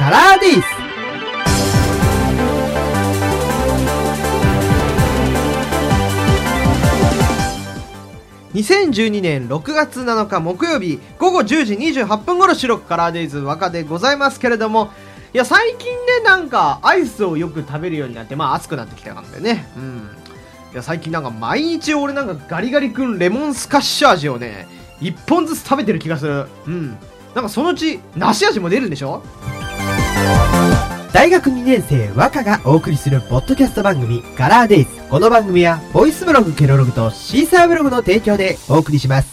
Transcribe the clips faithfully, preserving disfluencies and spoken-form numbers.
カラーデイズ。にせんじゅうにねんろくがつなのか木曜日ごごじゅうじにじゅうはっぷん頃収録カラーデイズ若でございますけれども、いや最近ねなんかアイスをよく食べるようになって、まあ暑くなってきたからね。うんいや最近なんか毎日俺なんかガリガリ君レモンスカッシュ味をねいっぽんずつ食べてる気がする。うんなんかそのうち梨味も出るんでしょ。 大学にねん生和歌がお送りするポッドキャスト番組カラーデイズ。この番組はボイスブログケロログとシーサーブログの提供でお送りします。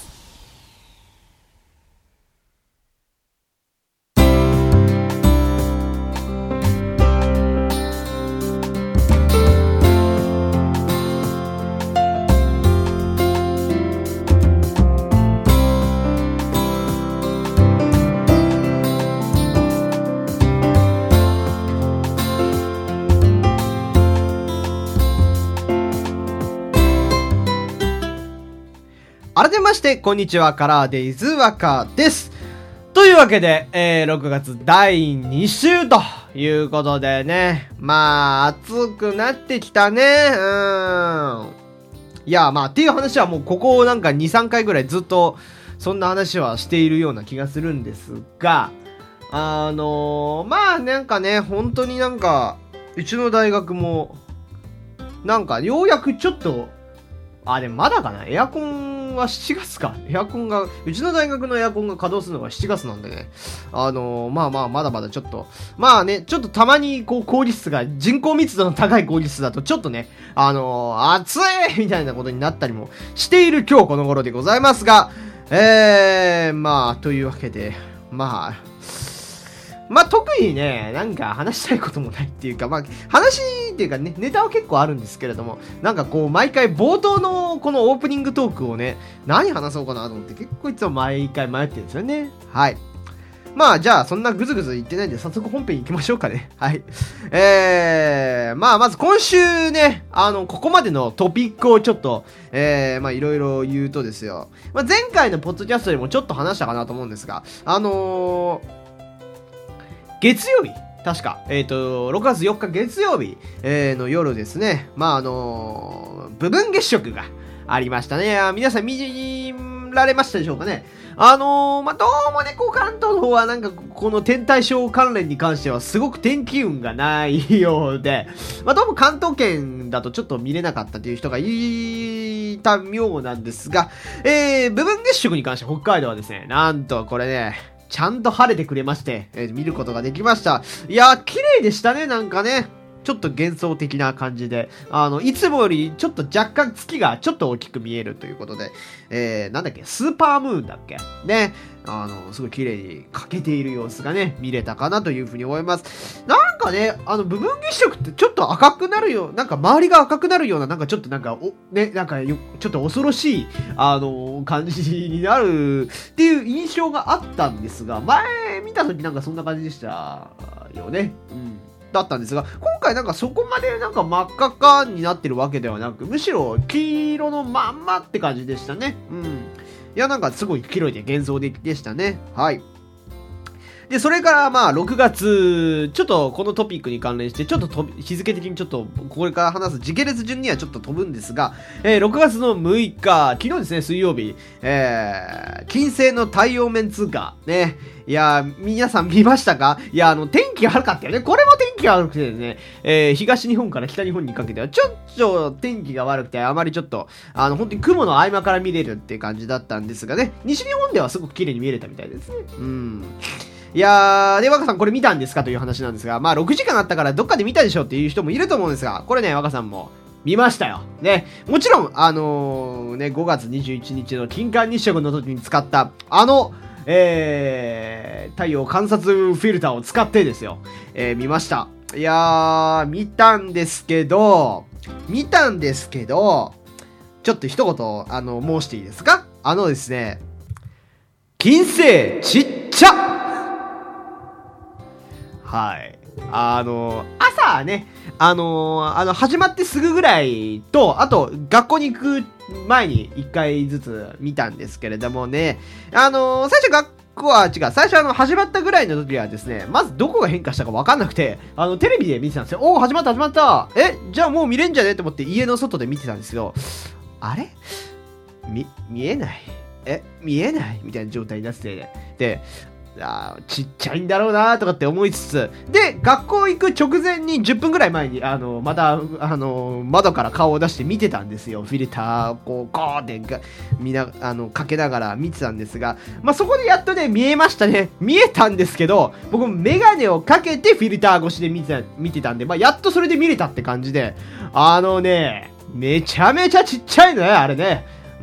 改めましてこんにちは、カラーデイズワカです。というわけで、えー、ろくがつだいに週ということでね、まあ暑くなってきたね。うーんいやまあっていう話はもうここなんか にさんかいぐらいずっとそんな話はしているような気がするんですが、あのー、まあなんかね本当になんかうちの大学もなんかようやくちょっとあでもまだかな、エアコンはしちがつか。エアコンが、うちの大学のエアコンが稼働するのがしちがつなんでね。あのー、まあまあ、まだまだちょっと、まあね、ちょっとたまに、こう、高利質が、人口密度の高い高利質だと、ちょっとね、あのー、暑いみたいなことになったりもしている今日この頃でございますが、えー、まあ、というわけで、まあ、まあ特にね、なんか話したいこともないっていうか、まあ話っていうかね、ネタは結構あるんですけれども、なんかこう毎回冒頭のこのオープニングトークをね、何話そうかなと思って結構いつも毎回迷ってるんですよね。はい。まあじゃあそんなグズグズ言ってないんで早速本編行きましょうかね。はい。えー、まあまず今週ね、あの、ここまでのトピックをちょっと、えー、まあいろいろ言うとですよ。まあ前回のポッドキャストでもちょっと話したかなと思うんですが、あのー、月曜日確か、えっと、ろくがつよっか月曜日、えー、の夜ですね。まあ、あのー、部分月食がありましたね。皆さん見られましたでしょうかね。あのー、まあ、どうもね、こう関東の方はなんか、この天体ショー関連に関してはすごく天気運がないようで、まあ、どうも関東圏だとちょっと見れなかったという人がいた妙なんですが、えー、部分月食に関して北海道はですね、なんとこれね、ちゃんと晴れてくれまして、えー、見ることができました。いやー、綺麗でしたね、なんかね。ちょっと幻想的な感じで、あの、いつもよりちょっと若干月がちょっと大きく見えるということで、えー、なんだっけ、スーパームーンだっけね。あの、すごい綺麗に欠けている様子がね、見れたかなというふうに思います。なんかね、あの、部分月食ってちょっと赤くなるよ、なんか周りが赤くなるような、なんかちょっとなんか、お、ね、なんかよ、ちょっと恐ろしい、あの、感じになるっていう印象があったんですが、前見た時なんかそんな感じでしたよね。うん。だったんですが、今回なんかそこまでなんか真っ赤っかになってるわけではなく、むしろ黄色のまんまって感じでしたね。うん。いやなんかすごい綺麗で幻想的でしたね。はい。で、それからまあろくがつ、ちょっとこのトピックに関連して、ちょっとと日付的にちょっとこれから話す時系列順にはちょっと飛ぶんですが、えー、ろくがつのむいか、昨日ですね、水曜日、えー、金星の太陽面通過、ね。いやー、皆さん見ましたか？いや、あの、天気が悪かったよね。これも天気が悪くてですね、えー、東日本から北日本にかけては、ちょっと天気が悪くて、あまりちょっと、あの、本当に雲の合間から見れるっていう感じだったんですがね、西日本ではすごく綺麗に見えれたみたいですね。うん。いやー、で、若さんこれ見たんですかという話なんですが、まあろくじかんあったからどっかで見たでしょっていう人もいると思うんですが、これね、若さんも見ましたよ。ね。もちろん、あのー、ね、ごがつにじゅういちにちの金環日食の時に使った、あの、えー、太陽観察フィルターを使ってですよ、えー、見ました。いやー、見たんですけど、見たんですけど、ちょっと一言、あの、申していいですか？あのですね、金星ちっちゃ！はい。あの、朝ね、あの、あの、始まってすぐぐらいと、あと、学校に行く前に一回ずつ見たんですけれどもね、あの、最初学個は違う。最初あの、始まったぐらいの時はですね、まずどこが変化したか分かんなくて、あの、テレビで見てたんですよ。おー、始まった始まったえ、じゃあもう見れんじゃねと思って家の外で見てたんですけど、あれみ、見えないえ、見えないみたいな状態になってて、で、あちっちゃいんだろうなとかって思いつつ、で、学校行く直前にじゅっぷんぐらい前に、あの、また、あの、窓から顔を出して見てたんですよ。フィルター、こう、ゴーってが、みな、あの、かけながら見てたんですが、まあ、そこでやっとね、見えましたね。見えたんですけど、僕、メガネをかけてフィルター越しで見てた、見てたんで、まあ、やっとそれで見れたって感じで、あのね、めちゃめちゃちっちゃいのね、あれね。うん。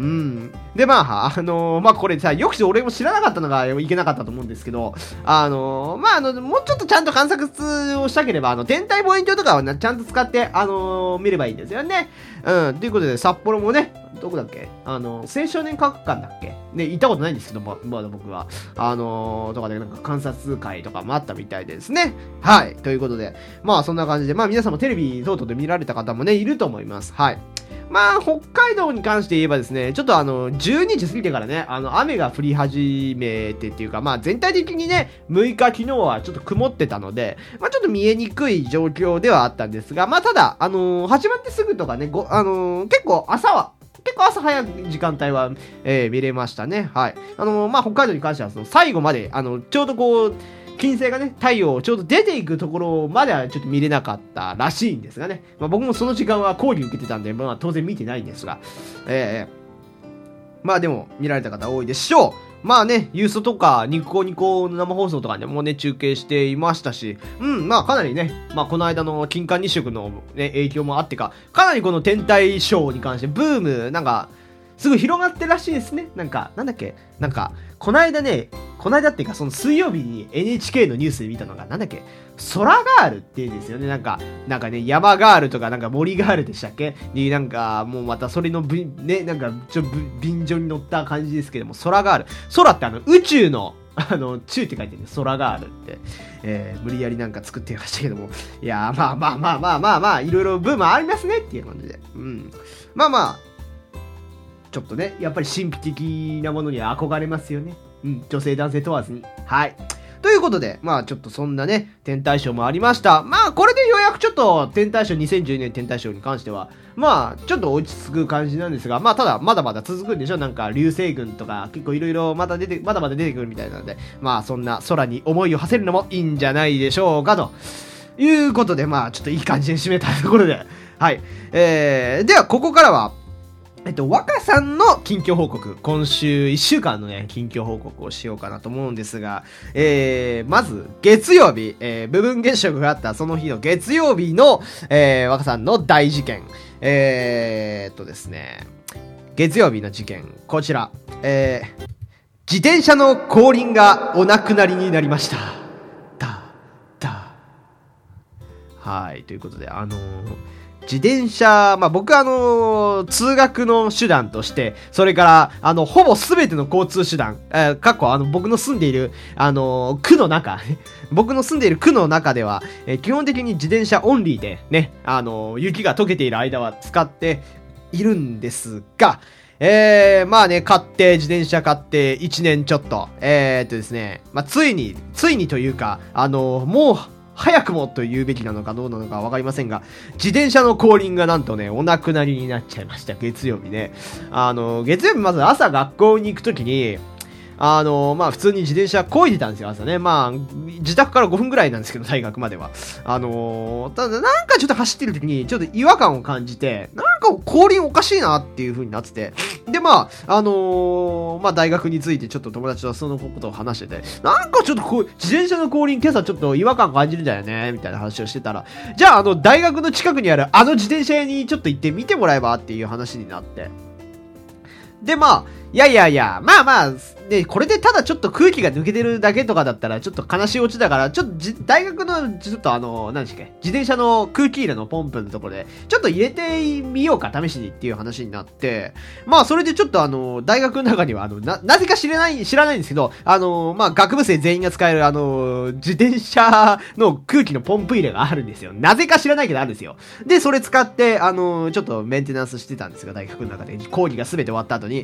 で、まあ、あのー、まあ、これさ、よく俺も知らなかったのがいけなかったと思うんですけど、あのー、まあ、あの、もうちょっとちゃんと観察をしたければ、あの、天体望遠鏡とかをなちゃんと使って、あのー、見ればいいんですよね。うん。ということで、札幌もね、どこだっけあの、青少年科学館だっけね、行ったことないんですけど、ま、まだ僕は。あのー、とかで、なんか観察会とかもあったみたいでですね。はい。ということで、まあ、そんな感じで、まあ、皆さんもテレビ等々で見られた方もね、いると思います。はい。まあ、北海道に関して言えばですね、ちょっとあの、じゅうにじ過ぎてからね、あの、雨が降り始めてっていうか、まあ、全体的にね、むいか昨日はちょっと曇ってたので、まあ、ちょっと見えにくい状況ではあったんですが、まあ、ただ、あのー、始まってすぐとかね、ご、あのー、結構朝は、結構朝早い時間帯は、えー、見れましたね。はい。あのー、まあ、北海道に関しては、その、最後まで、あの、ちょうどこう、金星がね、太陽をちょうど出ていくところまではちょっと見れなかったらしいんですがね。まあ、僕もその時間は講義受けてたんで、まあ当然見てないんですが。ええー、まあでも見られた方多いでしょう。まあね、ユースとかニコニコの生放送とかでもね、中継していましたし、うん、まあかなりね、まあこの間の金環日食のね、影響もあってか、かなりこの天体ショーに関してブーム、なんか、すぐ広がってるらしいですね。なんか、なんだっけなんか、この間ね、この間っていうか、その水曜日に エヌエイチケー のニュースで見たのが、なんだっけ空ガールって言うんですよね。なんか、なんかね、山ガールとか、なんか森ガールでしたっけに、なんか、もうまたそれのぶ、ね、なんか、ちょ、便所に乗った感じですけども、空ガール。空ってあの、宇宙の、あの、宙って書いてるね、空ガールって。えー、無理やりなんか作ってましたけども。いやー、まあまあまあまあまあまあ、いろいろブームありますねっていう感じで。うん。まあまあ、ちょっとね、やっぱり神秘的なものには憧れますよね。うん、女性男性問わずに。はい。ということで、まあちょっとそんなね、天体ショーもありました。まあこれでようやくちょっと天体ショー、にせんじゅうねん天体ショーに関しては、まあちょっと落ち着く感じなんですが、まあただまだまだ続くんでしょなんか流星群とか結構いろいろまた出て、まだまだ出てくるみたいなので、まあそんな空に思いを馳せるのもいいんじゃないでしょうか、ということで、まあちょっといい感じに締めたところで、はい。えー、ではここからは、えっと、若さんの近況報告。今週いっしゅうかんのね、近況報告をしようかなと思うんですが、えー、まず、月曜日、えー、部分月食があったその日の月曜日の、えー、若さんの大事件。えー、っとですね、月曜日の事件、こちら。えー、自転車の後輪がお亡くなりになりました。だ、だ。はい、ということで、あのー、自転車、まあ、僕はあのー、通学の手段として、それから、あの、ほぼすべての交通手段、えー、過去、あの、僕の住んでいる、あのー、区の中、僕の住んでいる区の中では、えー、基本的に自転車オンリーで、ね、あのー、雪が溶けている間は使っているんですが、えー、まあね、買って、自転車買って、いちねんちょっと、えーっとですね、まあ、ついに、ついにというか、あのー、もう、早くもと言うべきなのかどうなのかわかりませんが、自転車の後輪がなんとね、お亡くなりになっちゃいました。月曜日ね。あの、月曜日まず朝学校に行くときに、あの、まあ、普通に自転車漕いでたんですよ、朝ね。まあ、自宅からごふんぐらいなんですけど、大学までは。あの、ただ、なんかちょっと走ってる時に、ちょっと違和感を感じて、なんか後輪おかしいなっていう風になってて。で、まあ、あのー、まあ、大学についてちょっと友達とそのことを話してて、なんかちょっとこう、自転車の後輪今朝ちょっと違和感感じるんだよね、みたいな話をしてたら、じゃあ、あの、大学の近くにあるあの自転車屋にちょっと行って見てもらえばっていう話になって。で、まあ、いやいやいや、まあまあ、で、これでただちょっと空気が抜けてるだけとかだったら、ちょっと悲しいオチだから、ちょっとじ、大学の、ちょっとあの、何でしたっけ、自転車の空気入れのポンプのところで、ちょっと入れてみようか、試しにっていう話になって、まあ、それでちょっとあの、大学の中には、あの、な、なぜか知らない、知らないんですけど、あの、まあ、学部生全員が使える、あの、自転車の空気のポンプ入れがあるんですよ。なぜか知らないけどあるんですよ。で、それ使って、あの、ちょっとメンテナンスしてたんですが、大学の中で、講義が全て終わった後に、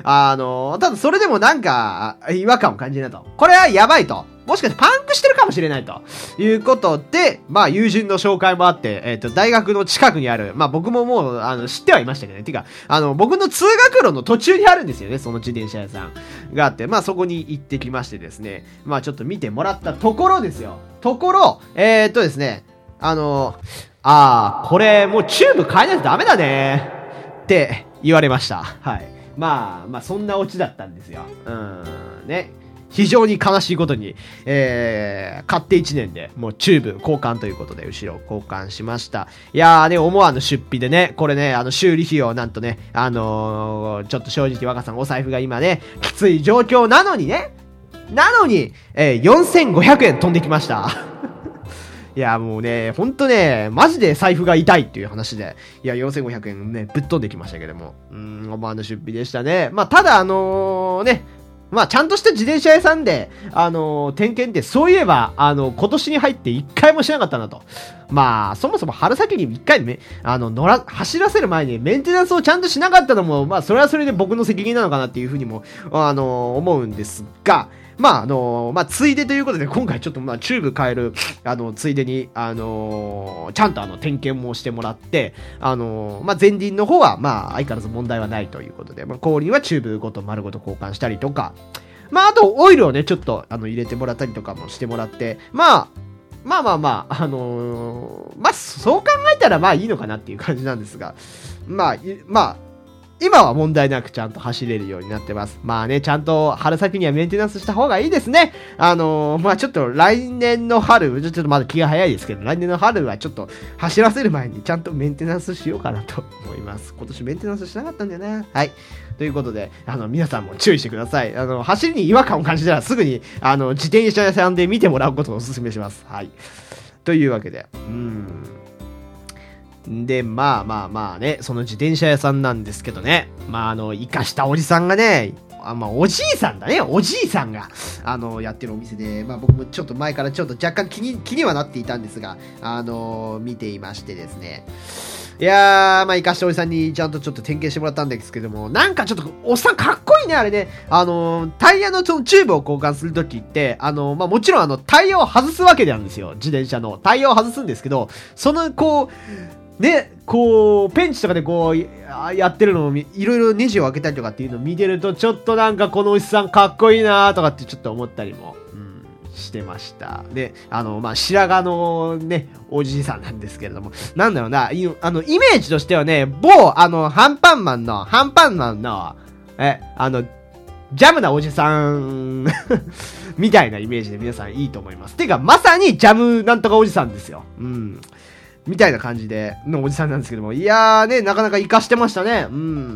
あの、ただそれでもなんか、違和感を感じるなと。これはやばいと。もしかしてパンクしてるかもしれないということで、まあ友人の紹介もあって、えっと、大学の近くにある、まあ僕ももう、あの、知ってはいましたけどね。てか、あの、僕の通学路の途中にあるんですよね、その自転車屋さんがあって、まあそこに行ってきましてですね、まあちょっと見てもらったところですよ。ところ、えー、っとですね、あの、あー、これもうチューブ変えないとダメだねって言われました。はい。まあ、まあそんなオチだったんですよ。うん、ね。非常に悲しいことに、えー、買っていちねんで、もうチューブ交換ということで、後ろ交換しました。いやーね、思わぬ出費でね、これね、あの、修理費用なんとね、あのー、ちょっと正直若さんお財布が今ね、きつい状況なのにね、なのに、えー、よんせんごひゃくえん飛んできました。いや、もうね、ほんとね、マジで財布が痛いっていう話で、いや、よんせんごひゃくえんね、ぶっ飛んできましたけども、うーん、思わぬ出費でしたね。まあ、ただ、あのー、ね、まあ、ちゃんとした自転車屋さんで、あのー、点検って、そういえば、あの、今年に入って一回もしなかったなと。まあ、そもそも春先に一回め、あの、乗ら、走らせる前にメンテナンスをちゃんとしなかったのも、まあ、それはそれで僕の責任なのかなっていうふうにも、あのー、思うんですが、まあ、あのー、まあ、ついでということで、今回ちょっと、まあ、チューブ変える、あの、ついでに、あのー、ちゃんとあの、点検もしてもらって、あのー、まあ、前輪の方は、まあ、相変わらず問題はないということで、まあ、後輪はチューブごと丸ごと交換したりとか、まあ、あと、オイルをね、ちょっと、あの、入れてもらったりとかもしてもらって、まあ、まあまあまあ、あのー、まあ、そう考えたら、まあいいのかなっていう感じなんですが、まあ、まあ、今は問題なくちゃんと走れるようになってます。まあね、ちゃんと春先にはメンテナンスした方がいいですね。あのー、まあちょっと来年の春、ちょっとまだ気が早いですけど、来年の春はちょっと走らせる前にちゃんとメンテナンスしようかなと思います。今年メンテナンスしなかったんだよね。はい。ということで、あの、皆さんも注意してください。あの、走りに違和感を感じたらすぐに、あの、自転車屋さんで見てもらうことをお勧めします。はい。というわけで、うーん。で、まあまあまあね、その自転車屋さんなんですけどね、まああの、生かしたおじさんがね、あまあおじいさんだね、おじいさんが、あの、やってるお店で、まあ僕もちょっと前からちょっと若干気に、気にはなっていたんですが、あの、見ていましてですね。いやー、まあ、生かしたおじさんにちゃんとちょっと点検してもらったんですけども、なんかちょっと、おっさんかっこいいね、あれね。あのー、タイヤのチューブを交換するときって、あのー、まあ、もちろんあの、タイヤを外すわけなんですよ。自転車の。タイヤを外すんですけど、その、こう、ね、こう、ペンチとかでこう、やってるのをいろいろネジを開けたりとかっていうのを見てると、ちょっとなんかこのおじさんかっこいいなーとかってちょっと思ったりも。してました。で、あの、まあ、白髪のね、おじいさんなんですけれども、なんだろうな、いあの、イメージとしてはね、某、あの、ハンパンマンの、ハンパンマンの、え、あの、ジャムなおじさん、みたいなイメージで皆さんいいと思います。てか、まさにジャムなんとかおじさんですよ。うん。みたいな感じで、のおじさんなんですけども、いやーね、なかなか活かしてましたね。うん。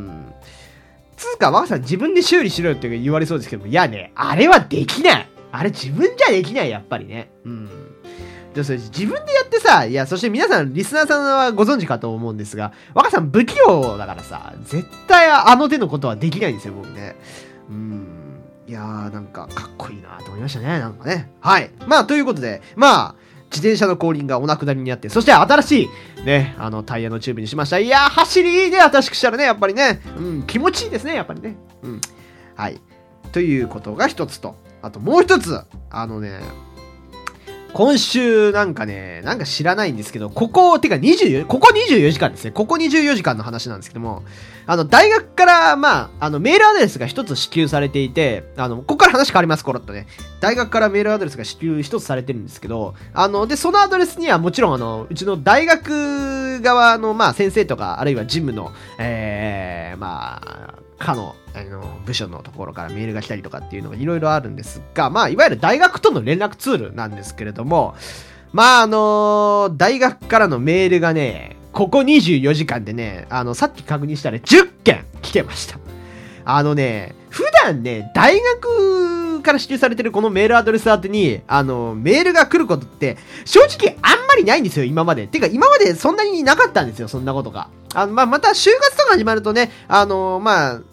つうか、若さん自分で修理しろよって言われそうですけども、いやね、あれはできない。あれ自分じゃできない、やっぱりね。うん。で、それ自分でやってさ、いや、そして皆さん、リスナーさんはご存知かと思うんですが、若さん不器用だからさ、絶対あの手のことはできないんですよ、僕ね。うん。いやー、なんか、かっこいいなと思いましたね、なんかね。はい。まあ、ということで、まあ、自転車の後輪がお亡くなりになって、そして新しい、ね、あの、タイヤのチューブにしました。いやー、走りいいね、新しくしたらね、やっぱりね。うん、気持ちいいですね、やっぱりね。うん。はい。ということが一つと。あともう一つ、あのね、今週なんかね、なんか知らないんですけど、ここ、てかにじゅうよ、ここにじゅうよじかんですね。ここにじゅうよじかんの話なんですけども、あの、大学から、まあ、あの、メールアドレスが一つ支給されていて、あの、ここから話変わります、コロッとね。大学からメールアドレスが支給一つされてるんですけど、あの、で、そのアドレスにはもちろん、あの、うちの大学側の、まあ、先生とか、あるいは事務の、えー、まあ、かの、あの、部署のところからメールが来たりとかっていうのがいろいろあるんですが、まあ、いわゆる大学との連絡ツールなんですけれども、まあ、あの、大学からのメールがね、ここにじゅうよじかんでね、あの、さっき確認したらじゅっけん来てました。あのね、普段ね、大学から支給されてるこのメールアドレス宛てに、あの、メールが来ることって、正直あんまりないんですよ、今まで。てか、今までそんなになかったんですよ、そんなことが。あの、まあ、また、就活とか始まるとね、あの、まあ、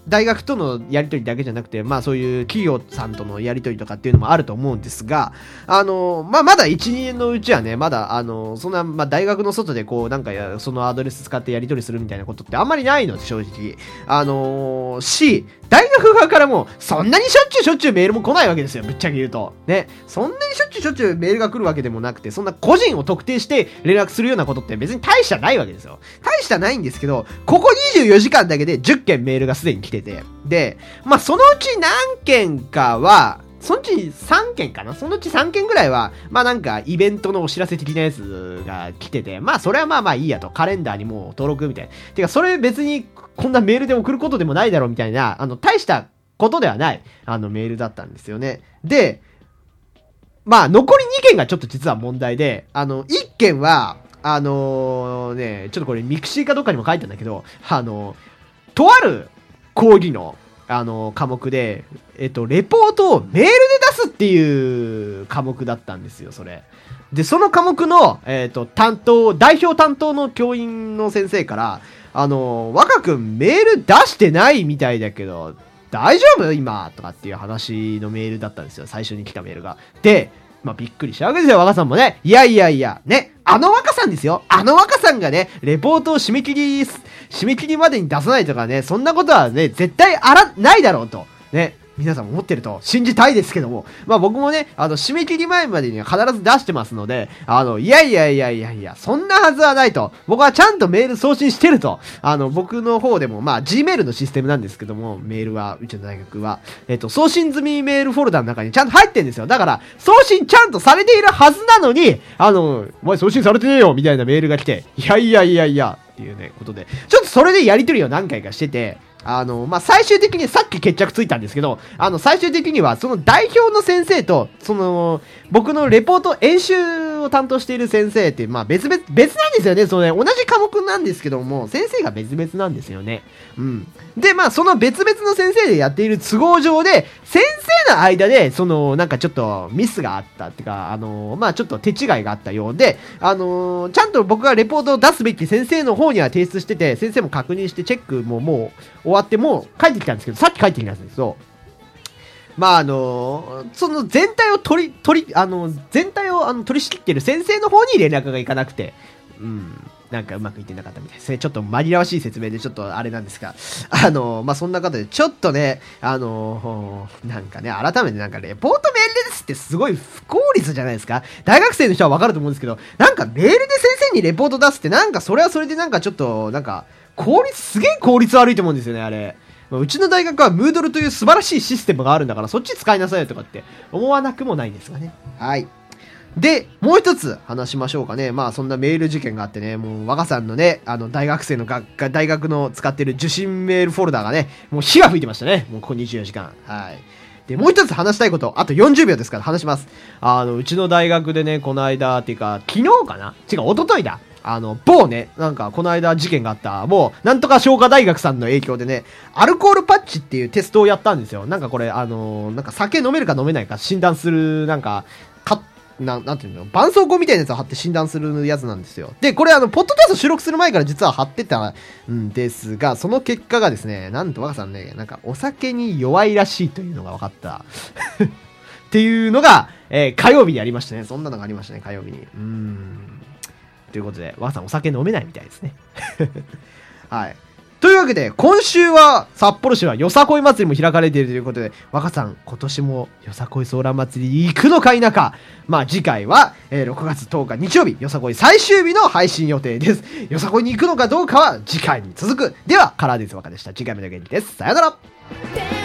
大学とのやり取りだけじゃなくて、まあそういう企業さんとのやり取りとかっていうのもあると思うんですが、あの、まあまだいち、にねんのうちはね、まだあの、そんな、まあ大学の外でこう、なんかや、そのアドレス使ってやり取りするみたいなことってあんまりないので、正直。あのー、し、大学側からも、そんなにしょっちゅうしょっちゅうメールも来ないわけですよ、ぶっちゃけ言うと。ね。そんなにしょっちゅうしょっちゅうメールが来るわけでもなくて、そんな個人を特定して連絡するようなことって別に大したないわけですよ。大したないんですけど、ここにじゅうよじかんだけでじゅっけんメールがすでに来てて、で、まあ、そのうち何件かは、そのうちさんけんかなそのうちさんけんぐらいは、まあなんかイベントのお知らせ的なやつが来てて、まあそれはまあまあいいやと、カレンダーにもう登録みたいな。てかそれ別にこんなメールで送ることでもないだろうみたいな、あの、大したことではない、あのメールだったんですよね。で、まあ残りにけんがちょっと実は問題で、あの、いっけんは、あのー、ね、ちょっとこれミクシーかどっかにも書いてんだけど、あの、とある講義の、あの、科目で、えっと、レポートをメールで出すっていう科目だったんですよ、それ。で、その科目の、えっと、担当、代表担当の教員の先生から、あの、若くんメール出してないみたいだけど、大丈夫今とかっていう話のメールだったんですよ、最初に来たメールが。で、まあ、びっくりしたわけですよ、若さんもね。いやいやいや、ね、あの若さんですよ。あの若さんがね、レポートを締め切り、締め切りまでに出さないとかね、そんなことはね、絶対あら、ないだろうと。ね。皆さんも思ってると信じたいですけども。まあ僕もね、あの、締め切り前までには必ず出してますので、あの、いやいやいやいやいや、そんなはずはないと。僕はちゃんとメール送信してると。あの、僕の方でも、まあ Gmail のシステムなんですけども、メールは、うちの大学は、えっと、送信済みメールフォルダの中にちゃんと入ってるんですよ。だから、送信ちゃんとされているはずなのに、あの、お前送信されてねえよみたいなメールが来て、いやいやいやいや、っていうね、ことで、ちょっとそれでやりとりを何回かしてて、あの、まあ、最終的にさっき決着ついたんですけど、あの、最終的には、その代表の先生と、その、僕のレポート、演習を担当している先生って、まあ、別々、別なんですよね。そのね、同じ科目なんですけども、先生が別々なんですよね。うん。で、まあ、その別々の先生でやっている都合上で、先生の間で、その、なんかちょっとミスがあったっていうか、あの、まあ、ちょっと手違いがあったようで、あの、ちゃんと僕がレポートを出すべき先生の方には提出してて、先生も確認してチェックももう終わってもう帰ってきたんですけど、さっき帰ってきたんですけど、まああのその全体を取り、取り、あの、全体をあの取り仕切ってる先生の方に連絡がいかなくて、うん、なんかうまくいってなかったみたいですね。ちょっと紛らわしい説明でちょっとあれなんですが、あの、まあそんな方でちょっとね、あの、なんかね、改めてなんかレポートメールですってすごい不効率じゃないですか。大学生の人はわかると思うんですけど、なんかメールで先生にレポート出すってなんかそれはそれでなんかちょっと、なんか、効率、すげえ効率悪いと思うんですよね、あれ。うちの大学はムードルという素晴らしいシステムがあるんだから、そっち使いなさいよとかって思わなくもないんですがね。はい。で、もう一つ話しましょうかね。まあそんなメール事件があってね、もう若さんのね、あの大学生の学科、大学の使ってる受信メールフォルダがね、もう火が吹いてましたね。もうここにじゅうよじかん。はい。で、もう一つ話したいこと、あとよんじゅうびょうですから話します。あの、うちの大学でね、この間、っていうか、昨日かな違う、一昨日だ。あの、某ね、なんか、この間事件があった、もう、なんとか商科大学さんの影響でね、アルコールパッチっていうテストをやったんですよ。なんかこれ、あのー、なんか酒飲めるか飲めないか診断する、なんか、か、な、なんていうの、絆創膏みたいなやつを貼って診断するやつなんですよ。で、これあの、ポッドキャスト収録する前から実は貼ってたんですが、その結果がですね、なんと若さんね、なんか、お酒に弱いらしいというのが分かった。っていうのが、えー、火曜日にありましたね。そんなのがありましたね、火曜日に。うーん。ということで、若さんお酒飲めないみたいですね。はい。というわけで、今週は札幌市はよさこい祭りも開かれているということで、若さん、今年もよさこいソーラン祭り行くのか否か。まあ次回は、えー、ろくがつとおか日曜日、よさこい最終日の配信予定です。よさこいに行くのかどうかは次回に続く。では、カラーです若でした。次回まで元気です。さよなら。